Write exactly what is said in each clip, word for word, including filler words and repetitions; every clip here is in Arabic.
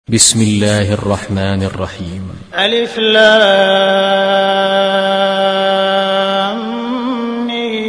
بسم الله الرحمن الرحيم. ألف لام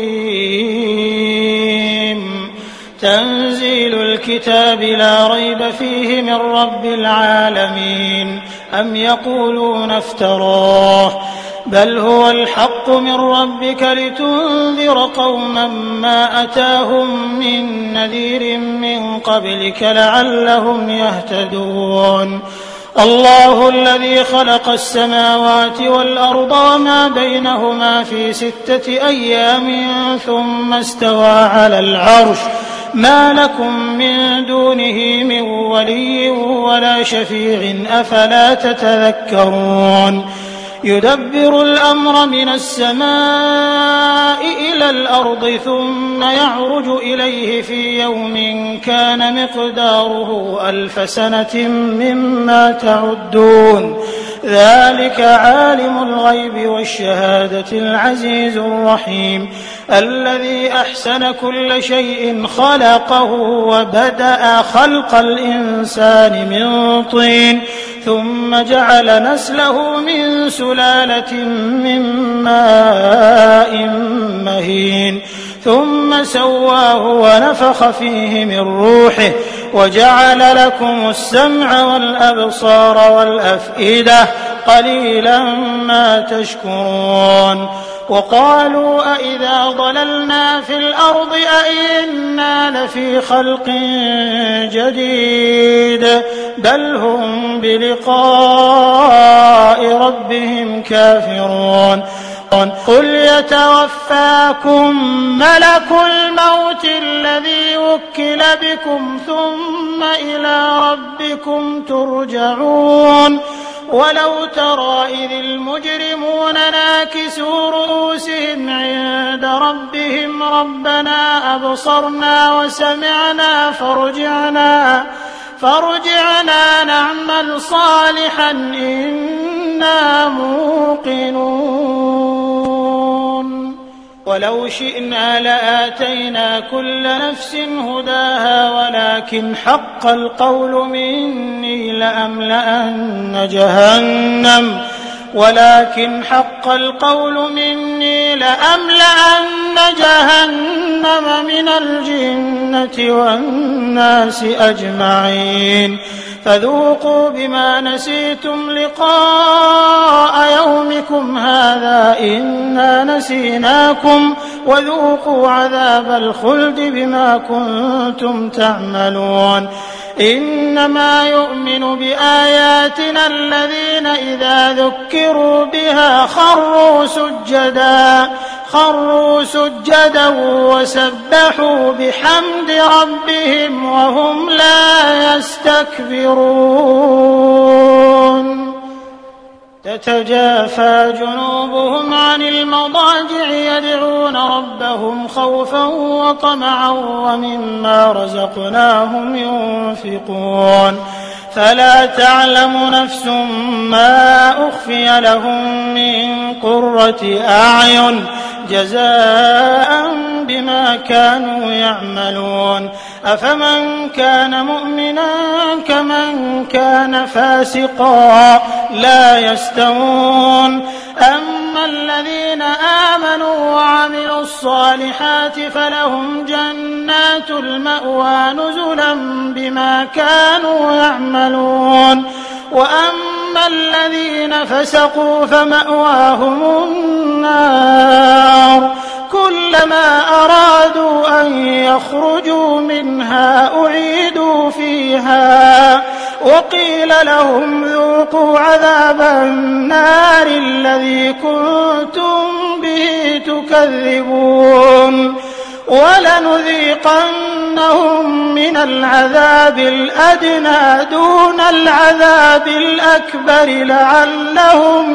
ميم. تنزيل الكتاب لا ريب فيه من رب العالمين. أم يقولون افتراه بل هو الحق من ربك لتنذر قوما ما أتاهم من نذير من قبلك لعلهم يهتدون. الله الذي خلق السماوات والأرض وما بينهما في ستة أيام ثم استوى على العرش ما لكم من دونه من ولي ولا شفيع أفلا تتذكرون. يدبر الأمر من السماء إلى الأرض ثم يعرج إليه في يوم كان مقداره ألف سنة مما تعدون. ذلك عالم الغيب والشهادة العزيز الرحيم الذي أحسن كل شيء خلقه وبدأ خلق الإنسان من طين ثم جعل نسله من سلالة من ماء مهين ثم سواه ونفخ فيه من روحه وجعل لكم السمع والأبصار والأفئدة قليلا ما تشكرون. وقالوا أئذا ضللنا في الأرض أئنا لفي خلق جديد بل هم بلقاء ربهم كافرون. قل يتوفاكم ملك الموت الذي وكل بكم ثم إلى ربكم ترجعون. ولو ترى إذ المجرمون ناكسوا رؤوسهم عند ربهم ربنا أبصرنا وسمعنا فارجعنا فارجعنا نعمل صالحا إنا موقنون. ولو شئنا لآتينا كل نفس هداها ولكن حق القول مني لأملأن جهنم ولكن حق القول مني لأملأن جهنم من الجنة والناس أجمعين. فذوقوا بما نسيتم لقاء يومكم هذا إنا نسيناكم وذوقوا عذاب الخلد بما كنتم تعملون. إنما يؤمن بآياتنا الذين إذا ذكروا بها خروا سجدا خروا سجدا وسبحوا بحمد ربهم وهم لا يستكبرون. تتجافى جنوبهم عن المضاجع يدعون ربهم خوفا وطمعا ومما رزقناهم ينفقون. فلا تعلم نفس ما أخفي لهم من قرة أعين جزاء بما كانوا يعملون. أفمن كان مؤمنا كمن كان فاسقا لا يستوون. أما الذين آمنوا وعملوا الصالحات فلهم جنات المأوى نزلا بما كانوا يعملون. وأما الذين فسقوا فمأواهم النار كلما أرادوا أن يخرجوا منها أعيدوا فيها وقيل لهم ذوقوا عذاب النار الذي كنتم به تكذبون. ولنذيقنهم من العذاب الأدنى دون العذاب الأكبر لعلهم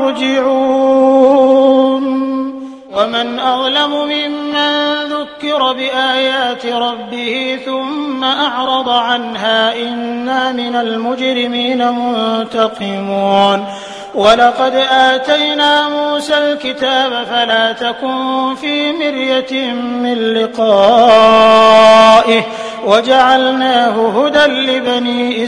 يرجعون. ومن أظلم ممن ذكر بآيات ربه ثم أعرض عنها إنا من المجرمين منتقمون. ولقد آتينا موسى الكتاب فلا تكن في مرية من لقائه وجعلناه هدى لبني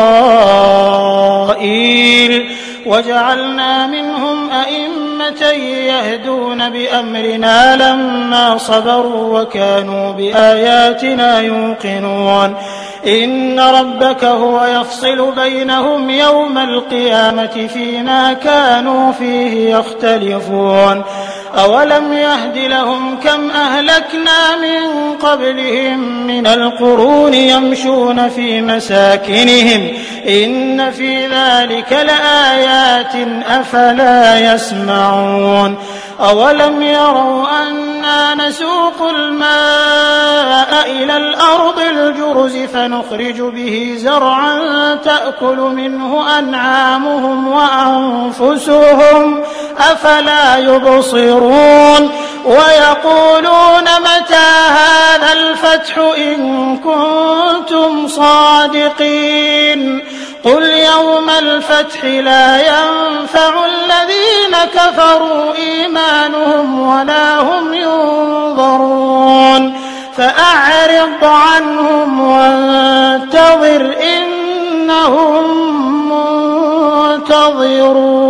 إسرائيل وجعلنا منهم أئمة يهدون بأمرنا لما صبروا وكانوا بآياتنا يوقنون إن ربك هو يفصل بينهم يوم القيامة فيما كانوا فيه يختلفون أولم يهد لهم كم أهلكنا من قبلهم من القرون يمشون في مساكنهم إن في ذلك لآيات أفلا يسمعون أولم يروا أنا نسوق الماء إلى الأرض الجرز فنخرج به زرعا تأكل منه أنعامهم وأنفسهم أفلا يبصرون ويقولون متى هذا الفتح إن كنتم صادقين قل يوم الفتح لا ينفع الذين كفروا إيمانهم ولا هم ينظرون فأعرض عنهم وانتظر إنهم منتظرون.